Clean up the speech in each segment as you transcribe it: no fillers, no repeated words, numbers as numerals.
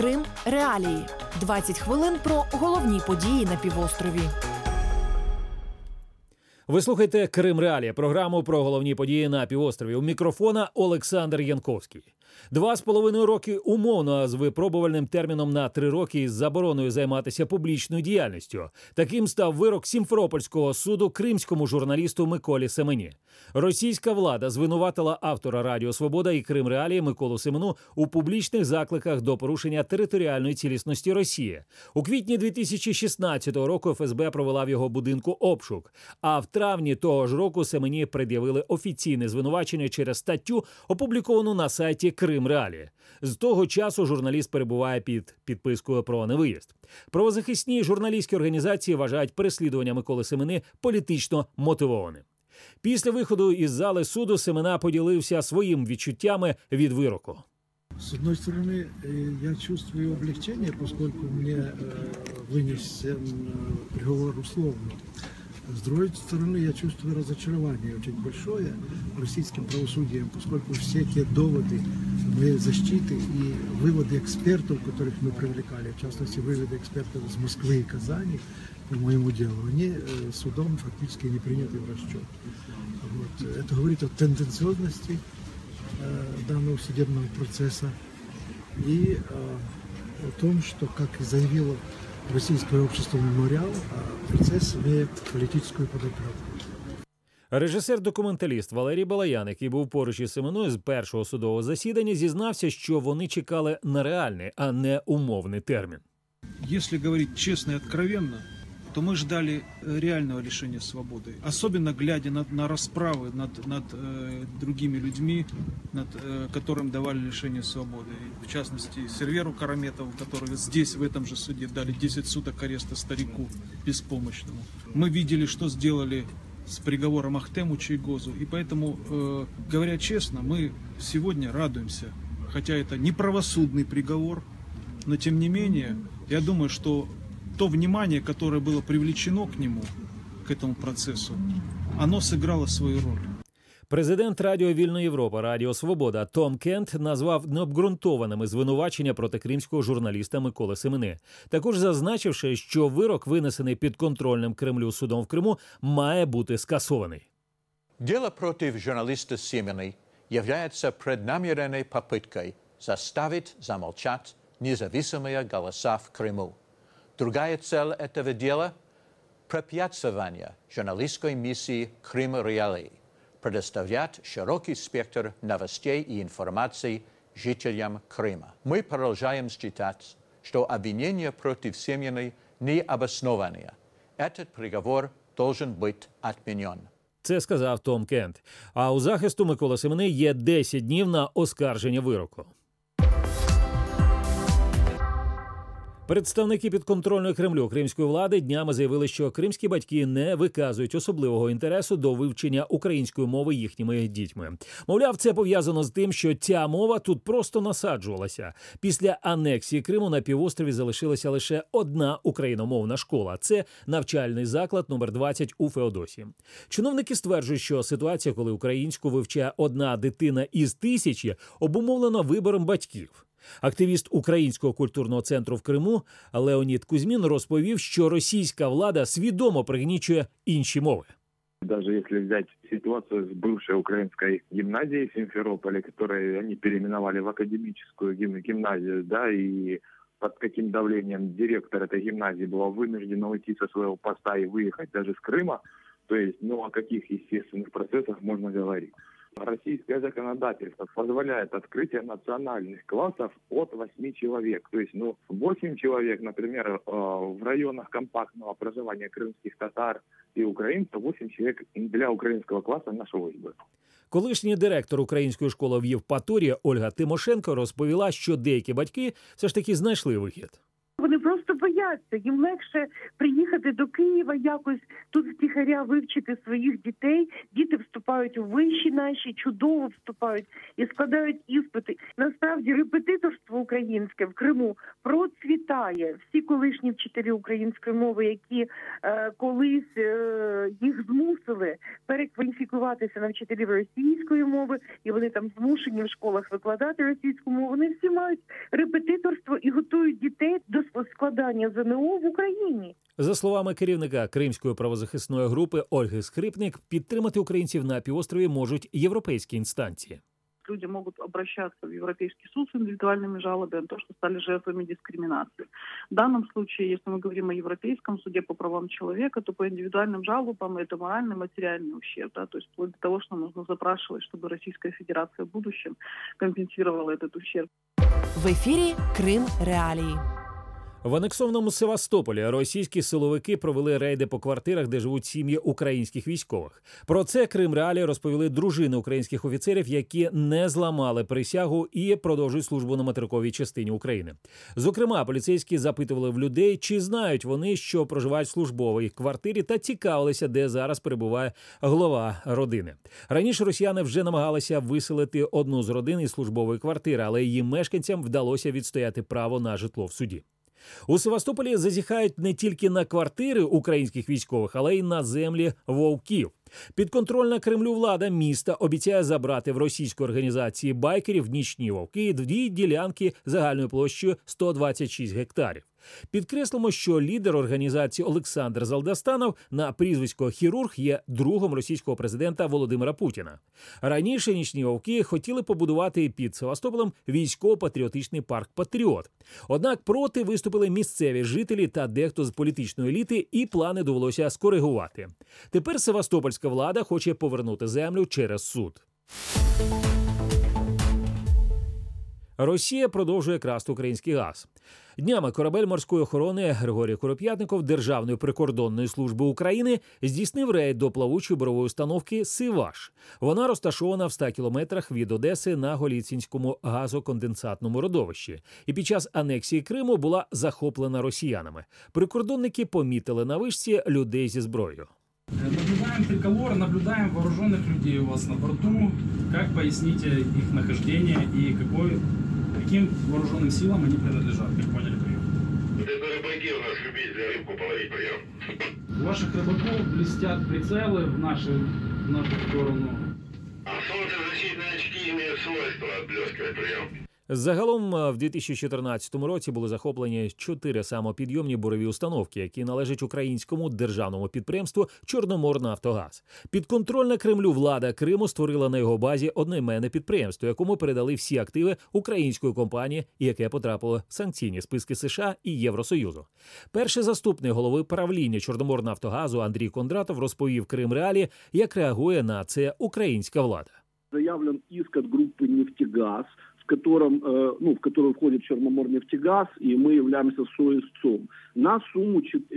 Крим реалії. 20 хвилин про головні події на півострові. Ви слухаєте «Крим реалії», програму про головні події на півострові. У мікрофона Олександр Янковський. 2,5 роки умовно з випробувальним терміном на 3 роки із забороною займатися публічною діяльністю. Таким став вирок Сімферопольського суду кримському журналісту Миколі Семені. Російська влада звинуватила автора Радіо Свобода і Крим реалії Миколу Семену у публічних закликах до порушення територіальної цілісності Росії. У квітні 2016 року ФСБ провела в його будинку обшук. А в травні того ж року Семені пред'явили офіційне звинувачення через статтю, опубліковану на сайті Крим реалії. З того часу журналіст перебуває під підпискою про невиїзд. Правозахисні журналістські організації вважають переслідування Миколи Семени політично мотивованим. Після виходу із зали суду Семена поділився своїми відчуттями від вироку. С одной стороны, я чувствую облегчение, поскольку мне вынесен приговор условно. С другой стороны, я чувствую разочарование очень большое российским правосудием, поскольку все те доводы моей защиты и выводы экспертов, которых мы привлекали, в частности, выводы экспертов из Москвы и Казани по моему делу, они судом фактически не приняты в расчет. Вот. Это говорит о тенденциозности данного судебного процесса и о том, что, как заявило Российское общество «Мемориал», процесс имеет политическую подоплеку. Режисер-документаліст Валерій Балаян, який був поруч із Семеною з першого судового засідання, зізнався, що вони чекали на реальний, а не умовний термін. Если говорить честно и откровенно, то мы ждали реального лишения свободы. Особенно глядя на расправы над другими людьми, которым давали лишение свободы. В частности, Серверу Караметову, которого здесь, в этом же суде, дали 10 суток ареста старику беспомощному. Мы видели, что сделали с приговором Ахтему Чайгозу. И поэтому, говоря честно, мы сегодня радуемся. Хотя это не правосудный приговор, но тем не менее, я думаю, что то внимание, которое было привлечено к нему, к этому процессу, оно сыграло свою роль. Президент Радіо Вільна Європа, Радіо Свобода Том Кент назвав необґрунтованими звинувачення проти кримського журналіста Миколи Семени. Також зазначивши, що вирок, винесений підконтрольним Кремлю судом в Криму, має бути скасований. Дело против журналиста Семени является преднамеренной попыткой заставить замолчать независимые голоса в Крыму. Другая цель этого дела – препятствование журналистской миссии «Крим реалии» предоставлять широкий спектр новостей и информации жителям Крыма. Мы продолжаем считать, что обвинения против Семены не обоснованные. Этот приговор должен быть отменен. Це сказав Том Кент. А у захисту Миколи Семени є 10 днів на оскарження вироку. Представники підконтрольної Кремлю кримської влади днями заявили, що кримські батьки не виказують особливого інтересу до вивчення української мови їхніми дітьми. Мовляв, це пов'язано з тим, що ця мова тут просто насаджувалася. Після анексії Криму на півострові залишилася лише одна україномовна школа. Це навчальний заклад номер 20 у Феодосії. Чиновники стверджують, що ситуація, коли українську вивчає одна дитина із 1000, обумовлена вибором батьків. Активіст Українського культурного центру в Криму Леонід Кузьмін розповів, що російська влада свідомо пригнічує інші мови. Даже если взять ситуацию с бывшей украинской гимназией в Симферополе, которую они переименовали в академическую гимназию, да, и под каким давлением директор этой гимназии была вынуждена уйти со своего поста и выехать даже с Крыма, то есть, о каких естественных процессах можно говорить? Российское законодательство позволяет открытие национальных классов от 8 человек. То есть, 8 человек, например, в районах компактного проживания крымских татар и украинцев, 8 человек для украинского класса нашлось бы. Колишній директор української школи в Євпаторії Ольга Тимошенко розповіла, що деякі батьки все ж таки знайшли вихід. Вы вони просто бояться. Їм легше приїхати до Києва, якось тут втіхаря вивчити своїх дітей. Діти вступають у виші наші, чудово вступають і складають іспити. Насправді репетиторство українське в Криму процвітає. Всі колишні вчителі української мови, які колись їх змусили перекваліфікуватися на вчителів російської мови, і вони там змушені в школах викладати російську мову, вони всі мають репетиторство і готують дітей до складання ЗНО в Україні. За словами керівника Кримської правозахисної групи Ольги Скрипник, підтримати українців на півострові можуть європейські інстанції. Люди могут обращаться в Европейский суд с индивидуальными жалобами на то, что стали жертвами дискриминации. В данном случае, если мы говорим о Европейском суде по правам человека, то по индивидуальным жалобам это моральный, материальный ущерб. Да? То есть вплоть до того, что нужно запрашивать, чтобы Российская Федерация в будущем компенсировала этот ущерб. В ефірі Крим Реалії. В анексованому Севастополі російські силовики провели рейди по квартирах, де живуть сім'ї українських військових. Про це Крим Реалії розповіли дружини українських офіцерів, які не зламали присягу і продовжують службу на материковій частині України. Зокрема, поліцейські запитували в людей, чи знають вони, що проживають в службовій квартирі, та цікавилися, де зараз перебуває голова родини. Раніше росіяни вже намагалися виселити одну з родин із службової квартири, але її мешканцям вдалося відстояти право на житло в суді. У Севастополі зазіхають не тільки на квартири українських військових, але й на землі вовків. Підконтрольна Кремлю влада міста обіцяє забрати в російської організації байкерів «Нічні вовки» 2 ділянки загальною площею 126 гектарів. Підкреслимо, що лідер організації Олександр Залдастанов на прізвисько «Хірург» є другом російського президента Володимира Путіна. Раніше «Нічні вовки» хотіли побудувати під Севастополем військово-патріотичний парк «Патріот». Однак проти виступили місцеві жителі та дехто з політичної еліти, і плани довелося скоригувати. Тепер севастопольська влада хоче повернути землю через суд. Росія продовжує красти український газ. Днями корабель морської охорони Григорій Куроп'ятников Державної прикордонної служби України здійснив рейд до плавучої бурової установки «Сиваш». Вона розташована в 100 кілометрах від Одеси на Голіцинському газоконденсатному родовищі. І під час анексії Криму була захоплена росіянами. Прикордонники помітили на вишці людей зі зброєю. Наблюдаем триколор, наблюдаем вооруженных людей у вас на борту. Как поясните их нахождение и каким вооруженным силам они принадлежат? Как поняли, прием? Это рыбаки у нас любители рыбку половить, прием. У ваших рыбаков блестят прицелы в нашу сторону. А солнцезащитные очки имеют свойство отблескивать, прием. Загалом в 2014 році були захоплені 4 самопідйомні бурові установки, які належать українському державному підприємству «Чорноморнафтогаз». Підконтрольна Кремлю влада Криму створила на його базі одноіменне підприємство, якому передали всі активи української компанії, яке потрапило в санкційні списки США і Євросоюзу. Перший заступник голови правління «Чорноморнафтогазу» Андрій Кондратов розповів Крим Реалії, як реагує на це українська влада. Заявлен иск от группы «Нефтегаз», в которую входит Черноморнефтегаз, и мы являемся соисцом, на сумму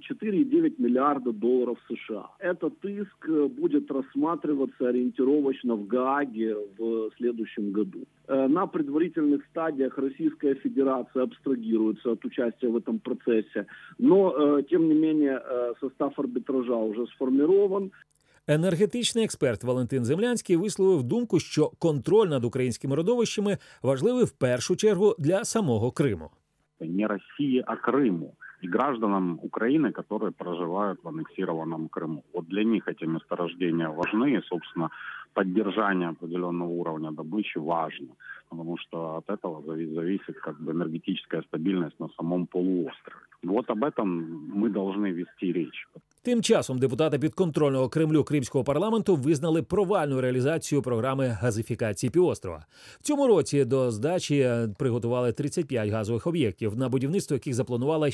4,9 миллиарда долларов США. Этот иск будет рассматриваться ориентировочно в Гааге в следующем году. На предварительных стадиях Российская Федерация абстрагируется от участия в этом процессе, но, тем не менее, состав арбитража уже сформирован. Енергетичний експерт Валентин Землянський висловив думку, що контроль над українськими родовищами важливий в першу чергу для самого Криму. Не России, а Крыму и гражданам Украины, которые проживают в аннексированном Крыму. Вот для них эти месторождения важны, и, собственно, поддержание определенного уровня добычи важно, потому что от этого зависит энергетическая стабильность на самом полуострове. Вот об этом мы должны вести речь. Тим часом депутати підконтрольного Кремлю Кримського парламенту визнали провальну реалізацію програми газифікації півострова. В цьому році до здачі приготували 35 газових об'єктів, на будівництво яких запланували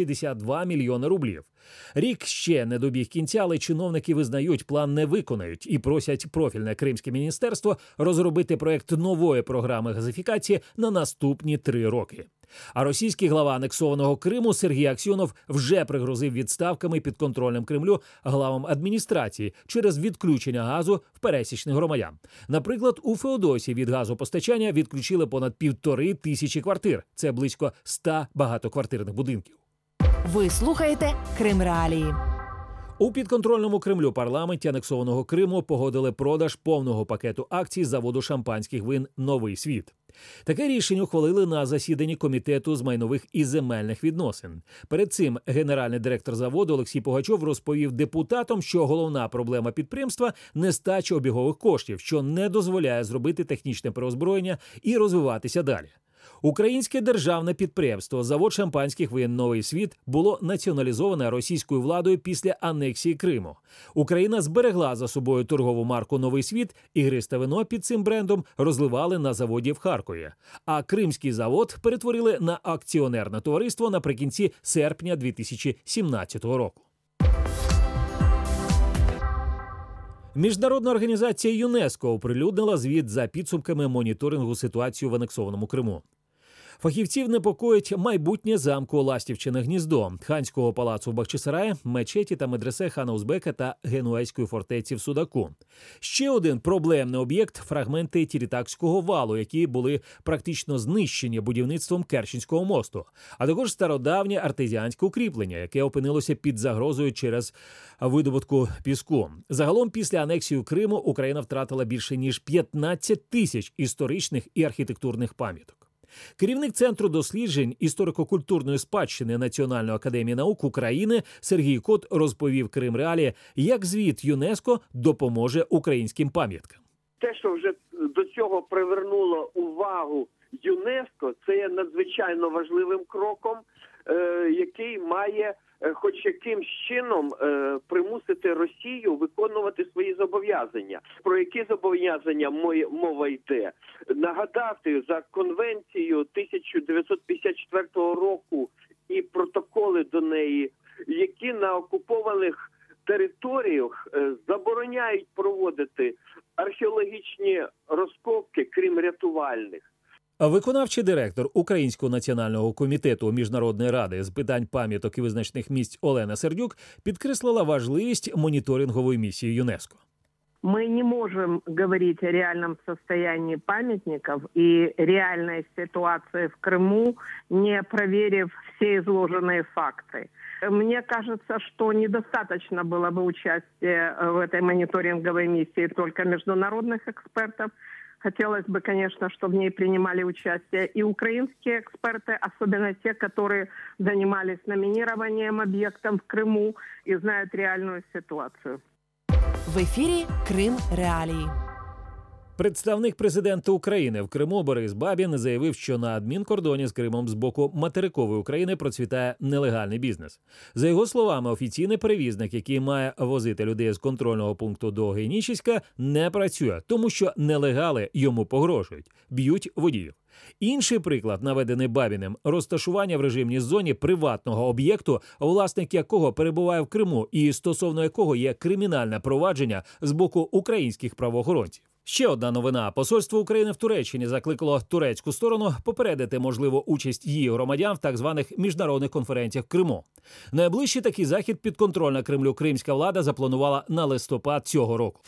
662 мільйони рублів. Рік ще не добіг кінця, але чиновники визнають, план не виконають і просять профільне Кримське міністерство розробити проект нової програми газифікації на наступні 3 роки. А російський глава анексованого Криму Сергій Аксьонов вже пригрозив відставками підконтрольним Кремлю главам адміністрації через відключення газу в пересічних громадян. Наприклад, у Феодосії від газопостачання відключили понад 1500 квартир. Це близько 100 багатоквартирних будинків. Ви слухаєте Крим Реалії. У підконтрольному Кремлю парламенті анексованого Криму погодили продаж повного пакету акцій заводу шампанських вин «Новий світ». Таке рішення ухвалили на засіданні Комітету з майнових і земельних відносин. Перед цим генеральний директор заводу Олексій Пугачов розповів депутатам, що головна проблема підприємства – нестача обігових коштів, що не дозволяє зробити технічне переозброєння і розвиватися далі. Українське державне підприємство «Завод шампанських вин «Новий світ» було націоналізоване російською владою після анексії Криму. Україна зберегла за собою торгову марку «Новий світ», ігристе вино під цим брендом розливали на заводі в Харкові. А кримський завод перетворили на акціонерне товариство наприкінці серпня 2017 року. Міжнародна організація ЮНЕСКО оприлюднила звіт за підсумками моніторингу ситуації в анексованому Криму. Фахівців непокоїть майбутнє замку Ластівчине гніздо, ханського палацу в Бахчисараї, мечеті та медресе хана Узбека та генуезької фортеці в Судаку. Ще один проблемний об'єкт – фрагменти Тірітакського валу, які були практично знищені будівництвом Керченського мосту, а також стародавнє артезіанське укріплення, яке опинилося під загрозою через видобутку піску. Загалом після анексії Криму Україна втратила більше ніж 15 тисяч історичних і архітектурних пам'яток. Керівник Центру досліджень історико-культурної спадщини Національної академії наук України Сергій Кот розповів Крим Реалії, як звіт ЮНЕСКО допоможе українським пам'яткам. Те, що вже до цього привернуло увагу ЮНЕСКО, це є надзвичайно важливим кроком, який має хоч якимсь чином примусити Росію виконувати свої зобов'язання. Про які зобов'язання мова йде? Нагадати за конвенцією 1954 року і протоколи до неї, які на окупованих територіях забороняють проводити археологічні розкопки, крім рятувальних. Виконавчий директор Українського національного комітету Міжнародної ради з питань пам'яток і визначних місць Олена Сердюк підкреслила важливість моніторингової місії ЮНЕСКО. Мы не можем говорить о реальном состоянии памятников и реальной ситуации в Крыму, не проверив все изложенные факты. Мне кажется, что недостаточно было бы участия в этой мониторинговой миссии только международных экспертов. Хотелось бы, конечно, чтобы в ней принимали участие и украинские эксперты, особенно те, которые занимались номинированием объектов в Крыму и знают реальную ситуацию. В ефірі Крим Реалії. Представник президента України в Криму Борис Бабін заявив, що на адмінкордоні з Кримом з боку материкової України процвітає нелегальний бізнес. За його словами, офіційний перевізник, який має возити людей з контрольного пункту до Генічеська, не працює, тому що нелегали йому погрожують, б'ють водіїв. Інший приклад, наведений Бабіним – розташування в режимній зоні приватного об'єкту, власник якого перебуває в Криму і стосовно якого є кримінальне провадження з боку українських правоохоронців. Ще одна новина. Посольство України в Туреччині закликало турецьку сторону попередити можливу участь її громадян в так званих міжнародних конференціях в Криму. Найближчий такий захід підконтрольна Кремлю кримська влада запланувала на листопад цього року.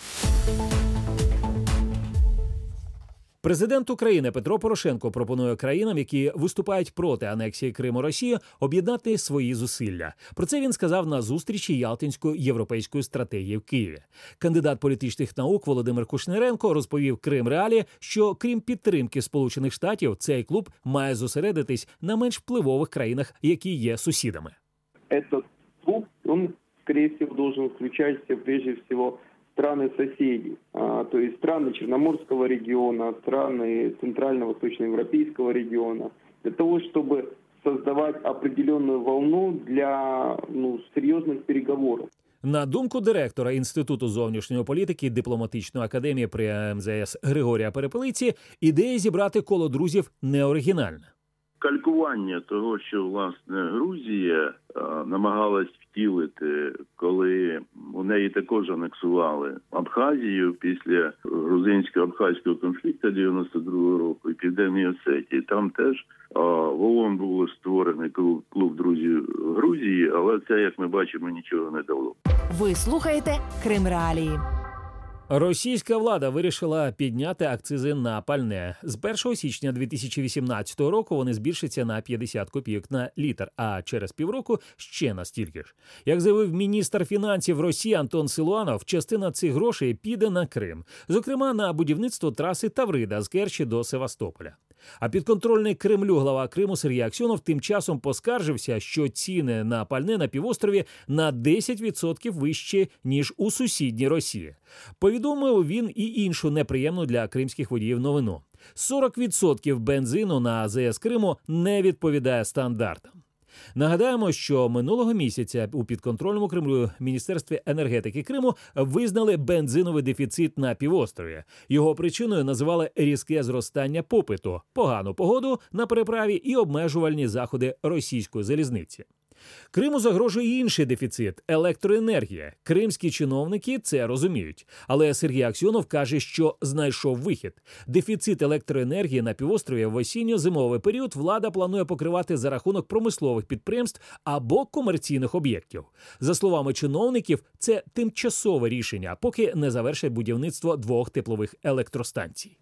Президент України Петро Порошенко пропонує країнам, які виступають проти анексії Криму Росії, об'єднати свої зусилля. Про це він сказав на зустрічі Ялтинської європейської стратегії в Києві. Кандидат політичних наук Володимир Кушніренко розповів Крим Реалії, що крім підтримки Сполучених Штатів, цей клуб має зосередитись на менш впливових країнах, які є сусідами. Этот клуб, он, скорее всего, должен включать прежде всего страны-соседи, то есть страны Черноморского региона, страны Центрально-Восточноевропейского региона, для того, чтобы создавать определенную волну для серьезных переговоров. На думку директора Інституту зовнішньої політики дипломатичної академії при МЗС Григорія Перепелиці, ідея зібрати коло друзів не оригінальна. калькування того, що, власне, Грузія намагалась втілити, коли у неї також анексували Абхазію після грузинсько-абхазького конфлікту 92-го року і Південній Осетії. Там теж в ООН було створений клуб друзів Грузії, але це, як ми бачимо, нічого не дало. Ви слухаєте Крим Реалії. Російська влада вирішила підняти акцизи на пальне. З 1 січня 2018 року вони збільшаться на 50 копійок на літр, а через півроку ще на стільки ж. Як заявив міністр фінансів Росії Антон Силуанов, частина цих грошей піде на Крим. Зокрема, на будівництво траси Таврида з Керчі до Севастополя. А підконтрольний Кремлю глава Криму Сергій Аксьонов тим часом поскаржився, що ціни на пальне на півострові на 10% вищі, ніж у сусідній Росії. Повідомив він і іншу неприємну для кримських водіїв новину. 40% бензину на АЗС Криму не відповідає стандартам. Нагадаємо, що минулого місяця у підконтрольному Кремлю Міністерстві енергетики Криму визнали бензиновий дефіцит на півострові. Його причиною називали різке зростання попиту, погану погоду на переправі і обмежувальні заходи російської залізниці. Криму загрожує інший дефіцит – електроенергія. Кримські чиновники це розуміють. Але Сергій Аксьонов каже, що знайшов вихід. Дефіцит електроенергії на півострові в осінньо-зимовий період влада планує покривати за рахунок промислових підприємств або комерційних об'єктів. За словами чиновників, це тимчасове рішення, поки не завершать будівництво 2 теплових електростанцій.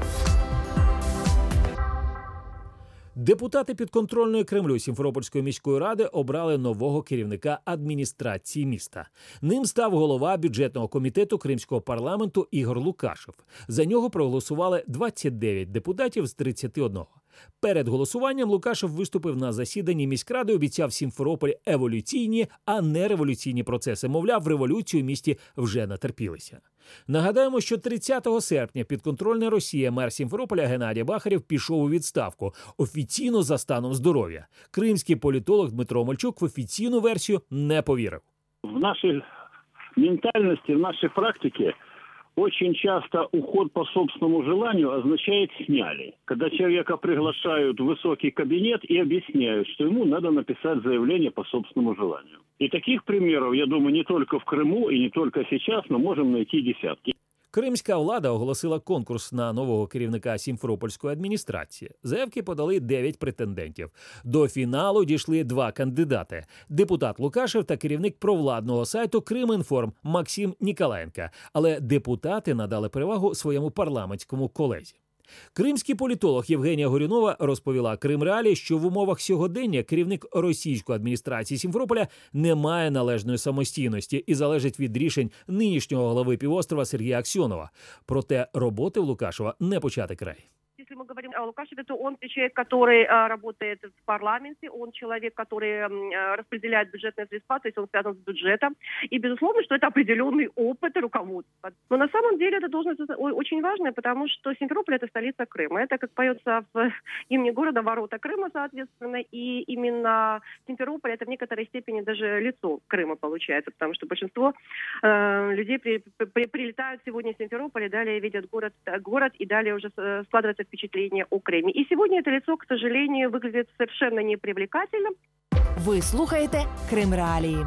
Депутати підконтрольної Кремлю Сімферопольської міської ради обрали нового керівника адміністрації міста. Ним став голова бюджетного комітету Кримського парламенту Ігор Лукашев. За нього проголосували 29 депутатів з 31. Перед голосуванням Лукашев виступив на засіданні міськради, обіцяв Сімферополі еволюційні, а не революційні процеси. Мовляв, революцію в місті вже натерпілися. Нагадаємо, що 30 серпня підконтрольна Росія мер Сімферополя Геннадій Бахарєв пішов у відставку, офіційно за станом здоров'я. Кримський політолог Дмитро Омельчук в офіційну версію не повірив. В нашей ментальности, в нашей практике очень часто уход по собственному желанию означает «сняли». Когда человека приглашают в высокий кабинет и объясняют, что ему надо написать заявление по собственному желанию. И таких примеров, я думаю, не только в Крыму и не только сейчас, но можем найти десятки. Кримська влада оголосила конкурс на нового керівника Сімферопольської адміністрації. Заявки подали 9 претендентів. До фіналу дійшли 2 кандидати – депутат Лукашев та керівник провладного сайту «Кримінформ» Максим Ніколаєнко. Але депутати надали перевагу своєму парламентському колезі. Кримський політолог Євгенія Горюнова розповіла Крим Реалії, що в умовах сьогодення керівник російської адміністрації Сімферополя не має належної самостійності і залежить від рішень нинішнього голови півострова Сергія Аксьонова. Проте роботи в Лукашева не почати край. Если мы говорим о Лукашеве, то он человек, который работает в парламенте, он человек, который распределяет бюджетные средства, то есть он связан с бюджетом. И, безусловно, что это определенный опыт руководства. Но на самом деле эта должность очень важная, потому что Симферополь – это столица Крыма. Это, как поется в гимне города, ворота Крыма, соответственно. И именно Симферополь – это в некоторой степени даже лицо Крыма получается, потому что большинство людей прилетают сегодня в Симферополь и далее видят город и далее уже складывается впечатление о Крыме. И сегодня это лицо, к сожалению, выглядит совершенно непривлекательным. Ви слухаєте Крим Реалії.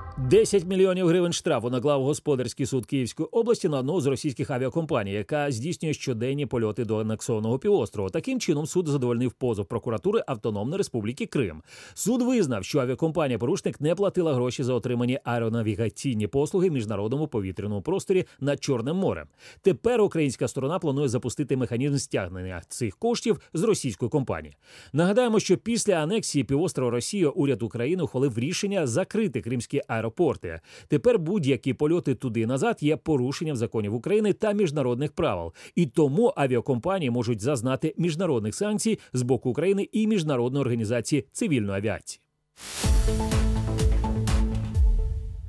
10 мільйонів гривень штрафу наклав господарський суд Київської області на одну з російських авіакомпаній, яка здійснює щоденні польоти до анексованого півострова. Таким чином, суд задовольнив позов прокуратури Автономної Республіки Крим. Суд визнав, що авіакомпанія-порушник не платила гроші за отримані аеронавігаційні послуги в міжнародному повітряному просторі над Чорним морем. Тепер українська сторона планує запустити механізм стягнення цих коштів з російської компанії. Нагадаємо, що після анексії півострова Росією уряд України ухвалив рішення закрити кримські аеропорти. Тепер будь-які польоти туди і назад є порушенням законів України та міжнародних правил. І тому авіакомпанії можуть зазнати міжнародних санкцій з боку України і Міжнародної організації цивільної авіації.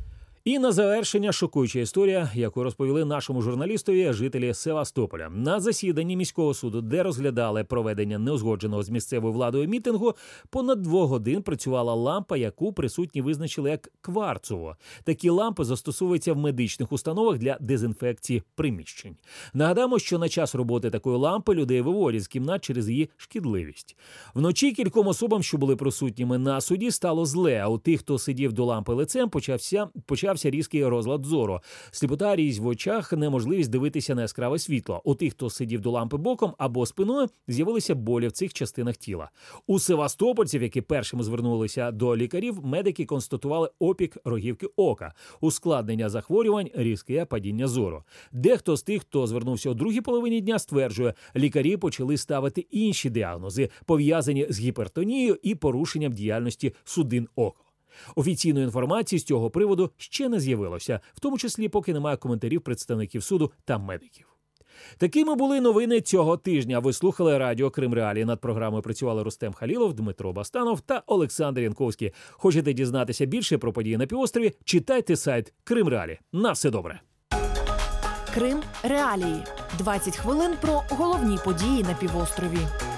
І на завершення шокуюча історія, яку розповіли нашому журналістові жителі Севастополя. На засіданні міського суду, де розглядали проведення неузгодженого з місцевою владою мітингу, понад 2 годин працювала лампа, яку присутні визначили як кварцову. Такі лампи застосовуються в медичних установах для дезінфекції приміщень. Нагадаємо, що на час роботи такої лампи людей виводять з кімнат через її шкідливість. Вночі кільком особам, що були присутніми на суді, стало зле, а у тих, хто сидів до лампи лицем, почався різкий розлад зору. Сліпота, різь в очах, неможливість дивитися на яскраве світло. У тих, хто сидів до лампи боком або спиною, з'явилися болі в цих частинах тіла. У севастопольців, які першими звернулися до лікарів, медики констатували опік рогівки ока, ускладнення захворювань, різке падіння зору. Дехто з тих, хто звернувся у другій половині дня, стверджує, лікарі почали ставити інші діагнози, пов'язані з гіпертонією і порушенням діяльності судин ока. Офіційної інформації з цього приводу ще не з'явилося, в тому числі поки немає коментарів представників суду та медиків. Такими були новини цього тижня. Ви слухали радіо Крим Реалії. Над програмою працювали Рустем Халілов, Дмитро Бастанов та Олександр Янковський. Хочете дізнатися більше про події на півострові? Читайте сайт Крим Реалії. На все добре. Крим Реалії. 20 хвилин про головні події на півострові.